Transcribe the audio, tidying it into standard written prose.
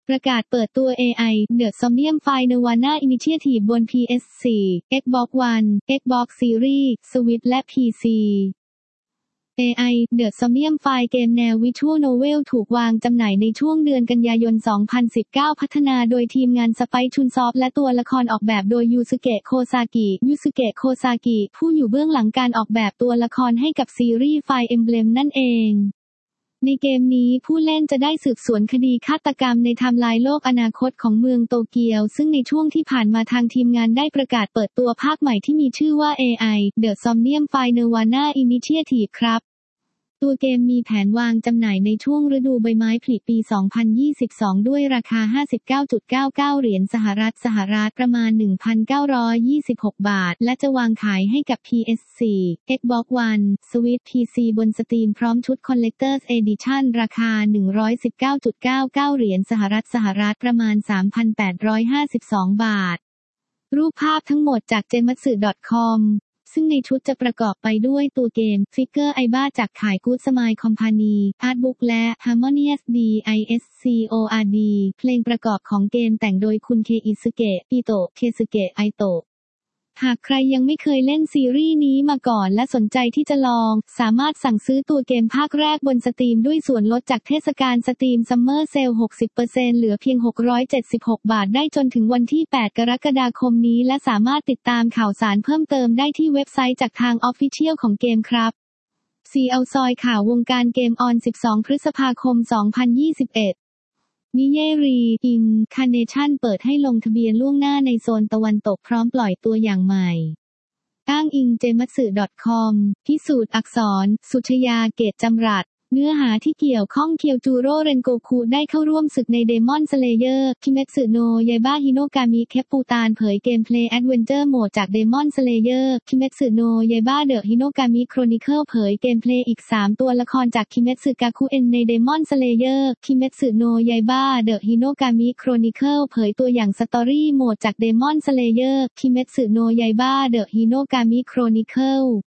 ประกาศเปิดตัว AI The Somnium File Nirvana Initiative บน PS4 Xbox One Xbox Series Switch และ PC AI The Somnium File เกมแนว Visual Novel ถูกวางจำหน่ายในช่วงเดือนกันยายน 2019 พัฒนาโดยทีมงาน Spike Chunsoft และตัวละครออกแบบโดย Yusuke Kosaki ผู้อยู่เบื้องหลังการออกแบบตัวละครให้กับซีรีส์ Fire Emblem นั่นเองในเกมนี้ผู้เล่นจะได้สืบสวนคดีฆาตกรรมในไทม์ไลน์โลกอนาคตของเมืองโตเกียวซึ่งในช่วงที่ผ่านมาทางทีมงานได้ประกาศเปิดตัวภาคใหม่ที่มีชื่อว่า AI The Somnium File Nirvana Initiative ครับตัวเกมมีแผนวางจำหน่ายในช่วงฤดูใบไม้ผลิปี 2022 ด้วยราคา 59.99 เหรียญสหรัฐประมาณ 1,926 บาทและจะวางขายให้กับ PS4 Xbox One Switch PC บน Steam พร้อมชุด Collector's Edition ราคา 119.99 เหรียญสหรัฐประมาณ 3,852 บาทรูปภาพทั้งหมดจาก gematsu.comซึ่งในชุดจะประกอบไปด้วยตัวเกมฟิกเกอร์ไอบ้าจากขาย Good Smile Company อาร์ตบุ๊กและ Harmonious Discord เพลงประกอบของเกมแต่งโดยคุณเคสึเกะไอโตะหากใครยังไม่เคยเล่นซีรีส์นี้มาก่อนและสนใจที่จะลองสามารถสั่งซื้อตัวเกมภาคแรกบนสตรีมด้วยส่วนลดจากเทศกาลสตรีมซัมเมอร์เซล 60% เหลือเพียง676 บาทได้จนถึงวันที่ 8 กรกฎาคมนี้และสามารถติดตามข่าวสารเพิ่มเติมได้ที่เว็บไซต์จากทาง Official ของเกมครับเอาซอยข่าววงการเกมออน 12 พฤษภาคม 2021นิเยรีอินคาร์เนชั่นเปิดให้ลงทะเบียนล่วงหน้าในโซนตะวันตกพร้อมปล่อยตัวอย่างใหม่อ้างอิง gematsu.com พิสูจน์อักษรสุชยาเกตจำรัดเนื้อหาที่เกี่ยวข้องเคียวจูโร่เรนโกคุได้เข้าร่วมศึกในเดมอนสเลเยอร์คิเมสึโนะยาบ้าฮิโนกามิเคปปูตานเผยเกมเพลย์แอดเวนเจอร์โหมดจากเดมอนสเลเยอร์คิเมสึโนะยาบ้าเดอะฮิโนกามิโครนิเคิลเผยเกมเพลย์อีก3ตัวละครจากคิเมสึกาคุเอ็นในเดมอนสเลเยอร์คิเมสึโนะยาบ้าเดอะฮิโนกามิโครนิเคิลเผยตัวอย่างสตอรี่โหมดจากเดมอนสเลเยอร์คิเมสึโนะยาบ้าเดอะฮิโนกามิโครนิเคิล